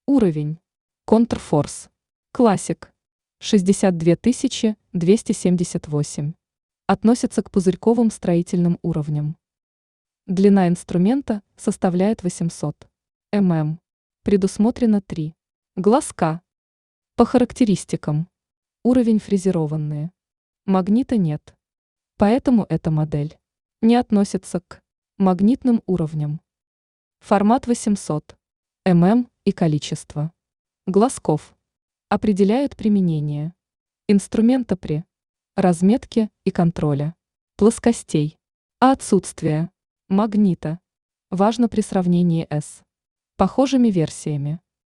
Уровень. Контрфорс. Классик. 62 278. Относится к пузырьковым строительным уровням. Длина инструмента составляет 800 мм. Предусмотрено 3 глазка. По характеристикам. Уровень фрезерованные. Магнита нет. Поэтому эта модель не относится к магнитным уровням. Формат 800 мм и количество глазков определяют применение инструмента при разметке и контроле плоскостей, а отсутствие магнита важно при сравнении с похожими версиями.